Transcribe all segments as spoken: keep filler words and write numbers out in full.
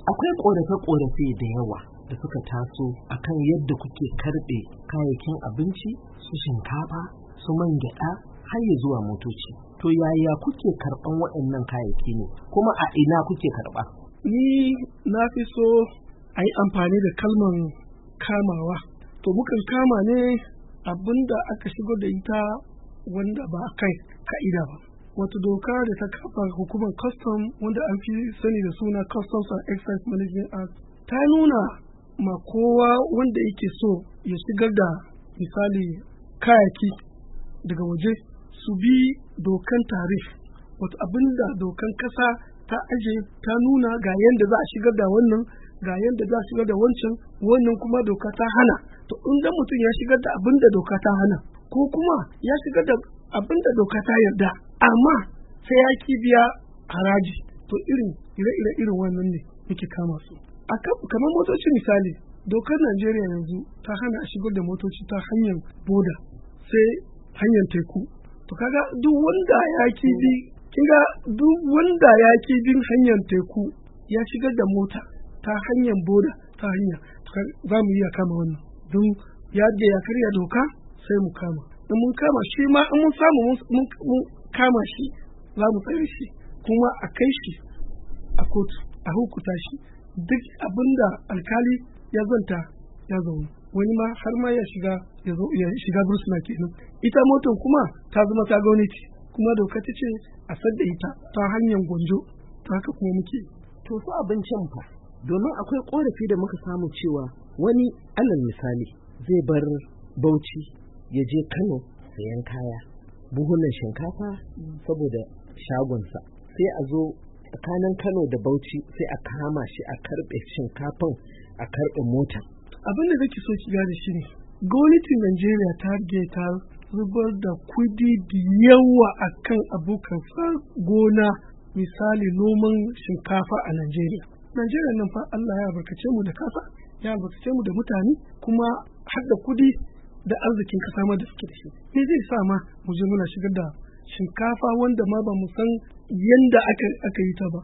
akwai ƙorafe-ƙorafe da yawa da suka taso akan yadda kuke karɓe kayayyakin abinci su shinkafa su man gyaɗa har ya zuwa motoci. To yaya kuke karɓan waɗannan kayayyaki ne kuma a ina kuke karɓa? Ni na fi so a yi amfani da kalman kamawa. To mukan kama ne abinda aka shigo da ita wanda ba a kai ka'ida ba. Wata doka da ta kafa hukumar custom wanda an fi sani da suna Customs and Excise Management Act ta nuna ma kowa wanda yake so ya shigar da misali kayayyaki daga waje su bi dokan tarif. Wata abinda dokan kasa ta aje ta nuna ga yanda za a shigar da wannan, ga yanda za a shigar da wancan, wannan kuma doka ta hana. To inda mutum ya shigar da abinda doka ta hana ko kuma ya shigar da abinda doka ta yarda amma sai ya ki biya haraji, to irin ire-ire irin wannan ne muke kama su. Kamar motoci misali, dokar Najeriya yanzu ta hana a shigar da motoci ta hanyar boda sai hanyar teku. To kaga duk wanda ya ki bi kinga duk wanda ya ki bin hanyar teku ya shigar da mota ta hanyar boda ta hanya, za mu iya kama wannan don yadda ya karya doka sai mu kama. In mun kama shi ma in mun samu mun kama shi za mu tsare shi kuma a kai shi a kotu a hukuta shi. Duk abinda alkali ya zanta ya zaune, wani ma har ma ya shiga ya shiga bursuna kenan. Ita motar kuma ta zama ta gwamnati kuma doka ta ce a sadda ita ta hanyar gwanjo, ta haka kuma muke. To su abincin fa, domin akwai korafi da muka samu cewa wani alal misali zai bar Bauchi ya je Kano sayan kaya buhunan shinkafa saboda shagonsa, sai a zo tsakanin Kano da Bauchi sai a kama shi a karɓe shinkafan a karɓe mota. Abin da kake so ki gane shi ne gwamnatin Najeriya ta rage ta zubar da kudi da yawa akan abokan gona, misali noman shinkafa a Najeriya. Najeriya nan fa Allah ya albarkace mu da kasa, ya albarkace mu da mutane kuma har da kudi da arzikin kasa ma da suke da shi. Me zai sa ma mu je muna shigar da shinkafa wanda ma ba mu san yanda aka aka yi ta ba,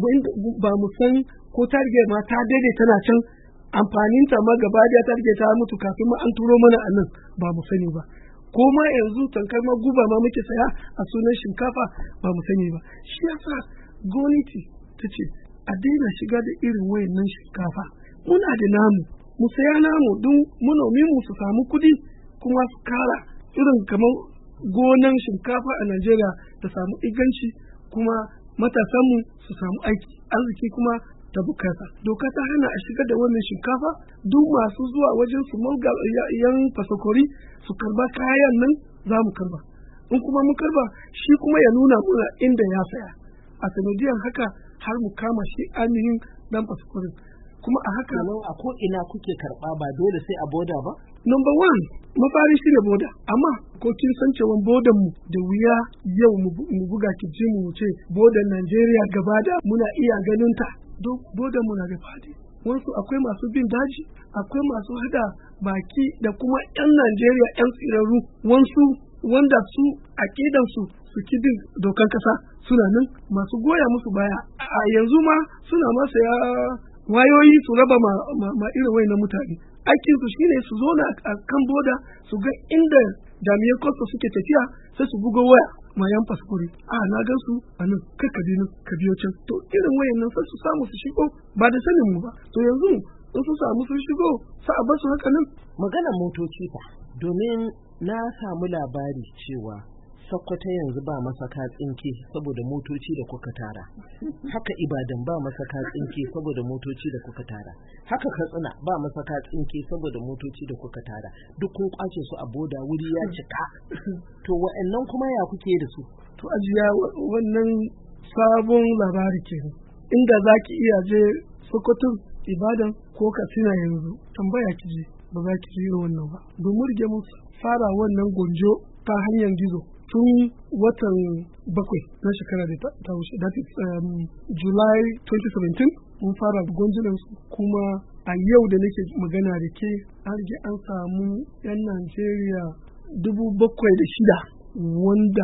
ba mu san ko ta rige ma ta daidai tana can amfaninta ma gaba da ta rige ta mutu kafin ma an turo mana a nan ba mu sani ba, ko ma yanzu tankar ma guba ma muke saya a sunan shinkafa ba mu sani ba. Shi yasa gwamnati ta ce a daina shiga da irin wayannan shinkafa, muna da namu mu saya namu don manomin mu su samu kudi kuma su kara irin kamar gonan shinkafa a Najeriya ta samu inganci kuma matasanmu su samu aiki, arziki kuma ta bukata. Doka ta hana a shigar da wannan shinkafa, duk masu zuwa wajen su malga yan fasakori su karba kayan nan za mu karba. In kuma mu karba shi kuma ya nuna muna inda ya saya. A sanadiyar haka har mu kama shi ainihin dan fasakorin. Kuma a haka a ko ina kuke karba ba dole sai a boda ba? Number one, mafari shi ne boda, amma ko kin san cewa bodan mu da wuya yau mu buga kirji mu ce bodan Najeriya gaba da muna iya ganin ta. Don bodan mu na da fadi. Wasu akwai masu bin daji, akwai masu hada baki da kuma 'yan Najeriya 'yan tsirarru, wasu wanda su akidan su su kidin dokan kasa suna nan masu goya musu baya. A yanzu ma suna masa ya wayoyi su raba ma, ma, ma irin wai na mutane. Aikinsu shine su zo na a kan boda su ga inda jami'an kwasta suke tafiya sai su bugo waya ma yan fasfori. A na gan su a nan kai ka biyo ka biyo can. To irin wayan nan sai su samu su shigo ba da sanin mu ba. To yanzu in su samu su shigo sa a basu haka nan. Maganar motoci fa, domin na samu labari cewa Sokoto yanzu ba masaka tsinke saboda motoci da kuka tara. Haka Ibadan ba masaka tsinke saboda motoci da kuka tara. Haka Katsina ba masaka tsinke saboda motoci da kuka tara. Duk kun kwace su a boda, wuri ya cika. To wa'annan kuma ya kuke da su? To ajiya wannan sabon labari kenan. Inda zaki iya je Sokoto, Ibadan ko Katsina yanzu, tambaya ki je ba za ki ji wannan ba. Domin rige mu fara wannan gonjo ta hanyar gizo tun watan bakwai na shekara da ta wuce, that is um, July twenty seventeen mun fara gonjinansu, kuma a yau da nake magana da ke an rige an samu 'yan Najeriya dubu bakwai da shida wanda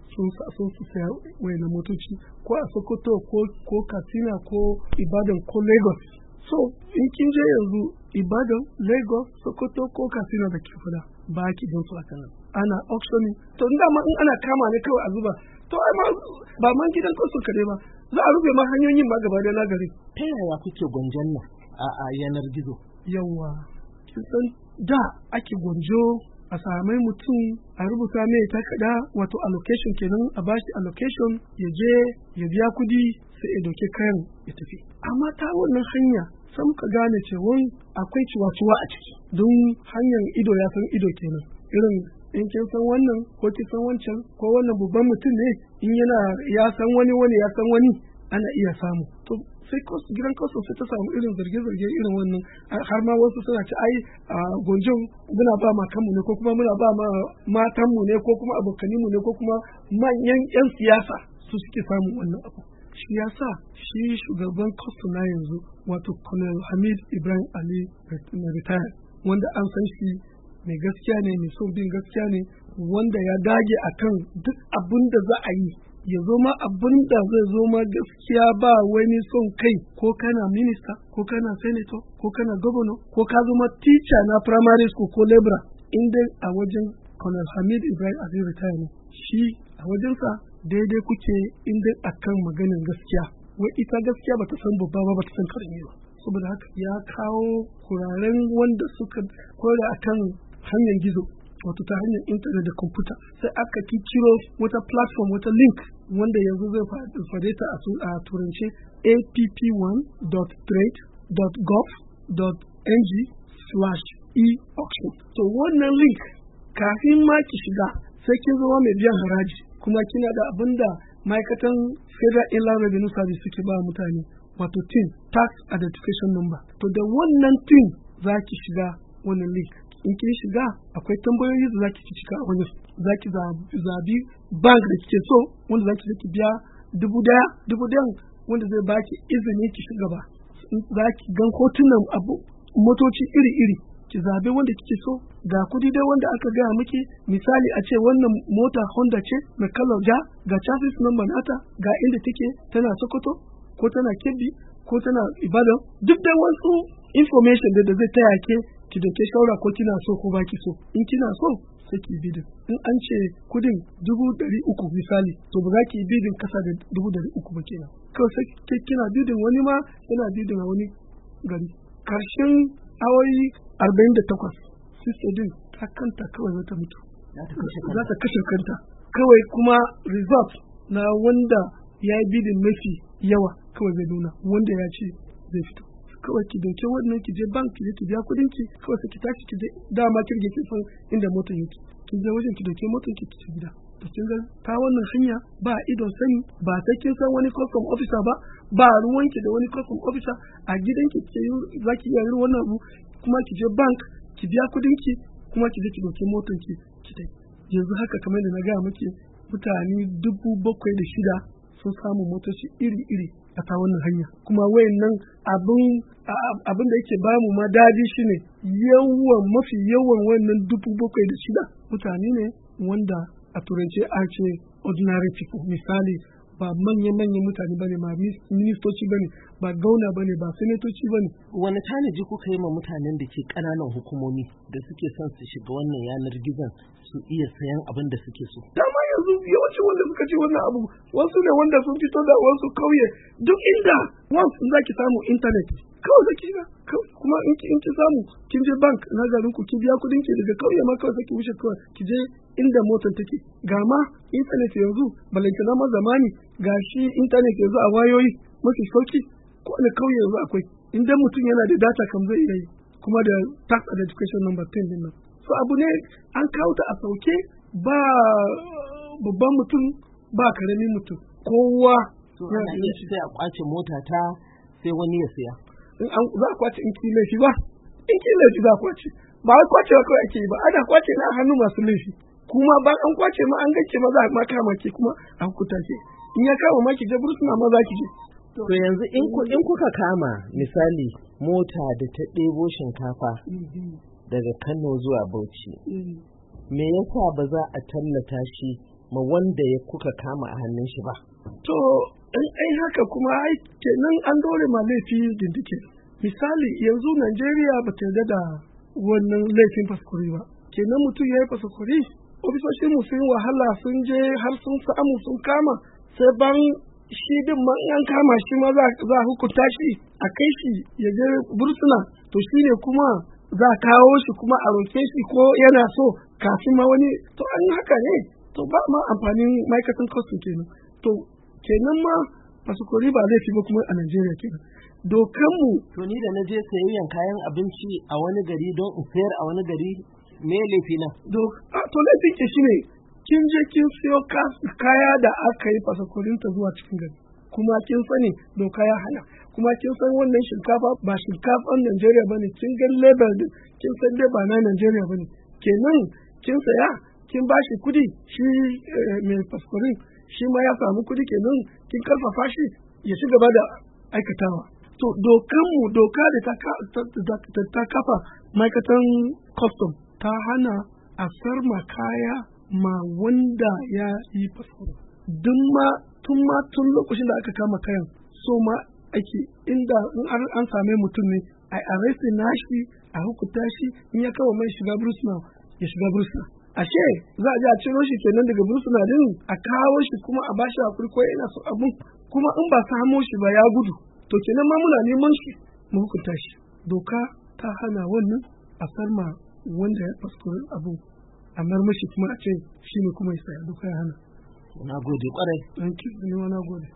sun so su saya wayannan motoci ko a Sokoto ko ko Katsina ko Ibadan ko Lagos. So in kin je yanzu Ibadan, Lagos, Sokoto ko Katsina da ke fada ba ki don su a kan ana auctioning. To inda ma in ana kama ne kawai a zuba to ai ma ba man gidan kansu kare ba za a rufe ma hanyoyin ma gaba da nagari. Ta yaya kuke gwanjon nan a yanar gizo? Yawa kin san da ake gwanjo a samai mutum a rubuta mai takarda wato allocation kenan a bashi allocation ya je ya biya kudi sai ya doke kayan ya tafi. Amma ta wannan hanya sai muka gane cewa akwai ciwa-ciwa a ciki don hanyar ido ya san ido kenan. Irin in kin san wannan ko kin san wancan ko wannan babban mutum ne in yana ya san wani wani ya san wani ana iya samu. To sai gidan kasu sai ta samu irin zarge-zarge irin wannan har ma wasu suna ci ai a gonjon muna ba matanmu ne ko kuma muna ba ma matanmu ne ko kuma abokaninmu ne ko kuma manyan yan siyasa su suke samun wannan abu. Shi yasa shi shugaban kasu na yanzu wato Colonel Hamid Ibrahim Ali retire wanda an san shi mai gaskiya ne mai son bin gaskiya ne wanda ya dage akan duk abin da za a yi ya zo ma abin da zai zo ma gaskiya ba wani son kai ko kana minista ko kana senator ko kana governor ko ka zo ma teacher na primary school ko labourer inda a wajen Colonel Hamid Ibrahim Ali retire ne shi a wajensa daidai kuke inda akan maganin gaskiya wai ita gaskiya bata san babba ba bata san karami ba saboda haka ya kawo kuraren wanda suka kore akan hanyar gizo wato ta hanyar intanet da kwamfuta sai aka kikiro wata platform wata link wanda yanzu zai fade ta a turance a p p one dot trade dot gov dot n g slash e auction. To wannan link kafin ma ki shiga sai kin zama mai biyan haraji kuma kina da abin da ma'aikatan Federal Inland Revenue Service suke ba mutane wato tin tax identification number. To da wannan tin za ki shiga wannan link. In kin shiga akwai tambayoyi da zaki ci cika a wani zaki zabi bank da kike so wanda zaki zaki biya dubu daya dubu dayan wanda zai baki izini ki shiga ba zaki gan hotunan abu motoci iri iri ki zabi wanda kike so ga kudi dai wanda aka gaya miki misali a ce wannan mota Honda ce mai kalar ja ga chassis number nata ga inda take tana Sokoto ko tana Kebbi ko tana Ibadan duk da wasu information da zai taya ke ki dauke shawara ko kina so ko baki so in kina so sai ki bidin in an ce kudin dubu dari uku misali to ba za ki bidin kasa da dubu dari uku ba kenan kawai sai kina bidin wani ma yana bidin a wani gari karshen awoyi arba'in da takwas sister din ta kanta kawai za ta mutu za ta kashe kanta kawai kuma result na wanda ya yi bidin mafi yawa kawai zai nuna wanda ya ce zai fito kawai ki dauke wannan ki je bank ki je ki biya kudin ki kawai sai ki tashi ki je dama kirge ki san inda motar yake ki je wajen ki dauke motar ki ki gida to kin ga ta wannan hanya ba idon sani ba sai kin san wani custom officer ba ba ruwan ki da wani custom officer a gidan ki ke zaki iya yin wannan abu kuma ki je bank ki biya kudin ki kuma ki je ki dauke motar ki ki dai yanzu haka kamar da na ga miki mutane dubu bakwai da shida sun samu motoci iri-iri a ta wannan hanya kuma wayannan abin abin da yake ba mu ma dadi shine yawan mafi yawan wannan dubu bakwai da shida mutane ne wanda a turance a ce ordinary people misali ba manya-manyan mutane bane ba ministoci bane ba gauna bane ba senatoci bane. Wani tanaji kuka yi ma mutanen da ke ƙananan hukumomi da suke son su shiga wannan yanar gizon su iya sayan abin da suke so? Dama yanzu yawancin wanda suka ce wannan abu wasu ne wanda sun fito da wasu kauye duk inda once in zaki samu internet kawai zaki shiga kuma in ki in ki samu kin je bank na garin ku ki biya kudin ki daga kauye ma kawai saki wuce kawai ki je inda motar take ga ma internet yanzu balantana ma zamani ga shi internet yanzu a wayoyi mafi sauki ko ne kauye yanzu akwai inda mutum yana da data kam zai iya yi kuma da tax identification number ten din nan so abu ne an kawo ta a sauke ba babban mutum ba karamin mutum kowa ya iya sai a kwace mota ta sai wani ya siya in an za a kwace in ki laifi ba in ki laifi za a kwace ba wai kwace ba kawai ake yi ba ana kwace na hannu masu laifi kuma ba an kwace ma an gace ma za a kama ke kuma a hukunta ke in ya kama ma ki je bursuna ma za ki je. To yanzu in ku in kuka kama misali mota da ta ɗebo shinkafa daga Kano zuwa Bauchi me yasa ba za a tallata shi ma wanda ya kuka kama a hannun shi ba. To in ai haka kuma ai kenan an dole ma laifi dindike. Misali yanzu Najeriya ba ta yarda da wannan laifin faskuri ba. Kenan mutum ya yi faskuri, ofisoshin mu sun wahala sun je har sun samu sun kama, sai ban shi din ma an kama shi ma za a hukunta shi a kai shi ya je bursuna, to shi ne kuma za a kawo shi kuma a roke shi ko yana so kafin ma wani, to an haka ne to ba ma amfanin ma'aikatan kwastin kenan. To kenan ma fasikori ba laifi ba kuma a Najeriya kenan. Dokanmu. To ni da na je sayayyan kayan abinci a wani gari don in sayar a wani gari me laifi na? To laifin ke shi ne kin je kin siyo kaya da aka yi fasakorinta zuwa cikin gari, kuma kin sani doka ya hana, kuma kin san wannan shinkafa ba shinkafan Najeriya bane, kin ga label din kin san dai ba na Najeriya bane, kenan kin saya kin bashi kudi shi mai fasakorin shi ma ya samu kudi, kenan kin karfafa shi ya ci gaba da aikatawa. To dokanmu doka da ta kafa ma'aikatan custom ta hana a sarma kaya ma wanda ya yi fasforo. Dun ma tun ma tun lokacin da aka kama kayan so ma ake inda in an same mutum ne a arrestin nashi a hukunta shi, in ya kawo mai shiga bursuna ya shiga bursuna. Ashe za a je a ciro shi kenan daga bursuna din a kawo shi kuma a bashi hakuri ko yana so abun, kuma in ba samo shi ba ya gudu, to kenan ma muna neman shi mu hukunta shi. Doka ta hana wannan a sarma wanda ya fasforo abu a marmashi kuma a ce shi ne kuma ya saya, doka ya hana. Na gode kwarai. Thank you. Ni ma na gode.